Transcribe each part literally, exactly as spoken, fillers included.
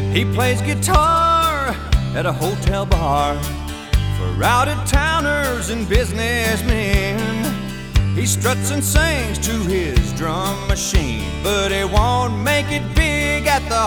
He plays guitar at a hotel bar for out-of-towners and businessmen. He struts and sings to his drum machine, but he won't make it big at the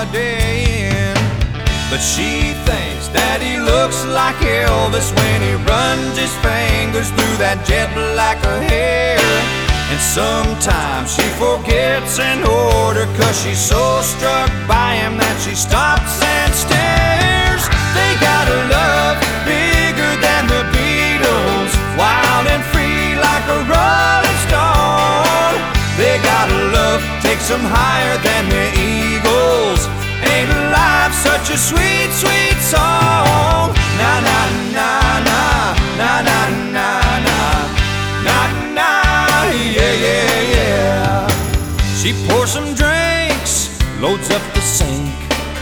Holiday Inn. But she thinks that he looks like Elvis when he runs his fingers through that jet black hair. And sometimes she forgets an order, cause she's so struck by him that she stops and stares. They got a love bigger than the Beatles, wild and free like a rolling stone. They got a love takes them higher than the Eagles. Ain't life such a sweet, sweet song? Na na na na na na na na na na, yeah yeah yeah. She pours some drinks, loads up the sink,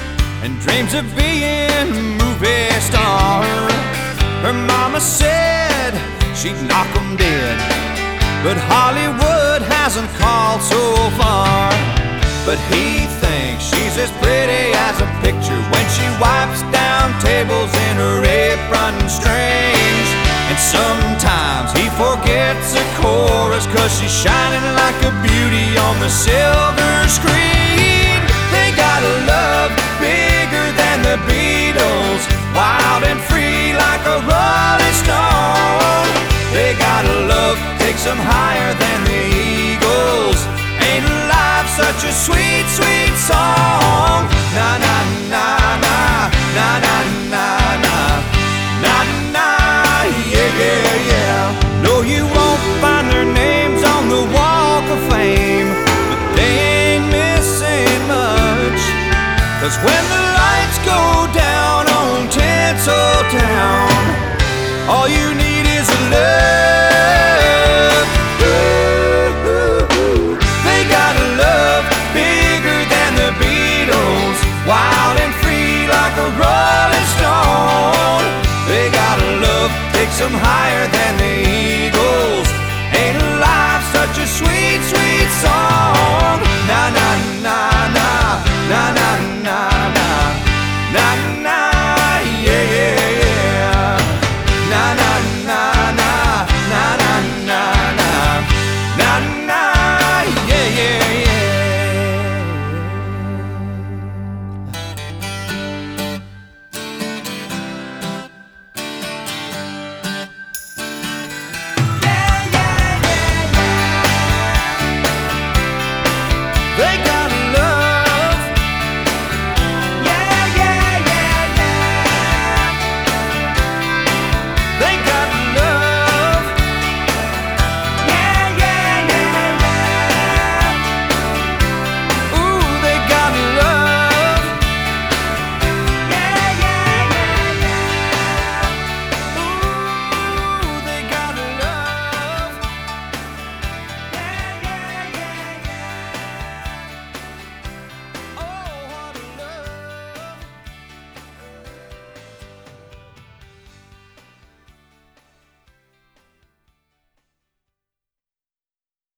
and dreams of being a movie star. Her mama said she'd knock 'em dead, but Hollywood hasn't called so far. But he thinks she's as pretty as a picture when she wipes down tables in her apron strings. And sometimes he forgets a chorus, cause she's shining like a beauty on the silver screen. They got a love bigger than the Beatles, wild and free like a rolling stone. They got a love takes them higher than the Eagles. Ain't life such a sweet, sweet song? Na na na na na na na na na na, yeah yeah yeah. No, you won't find their names on the Walk of Fame, but they ain't missing much. Cause when the lights go down on Tinsel Town, all you need is a love. They got a love bigger than the Beatles, wild and free like a rolling stone. They got a love takes them higher than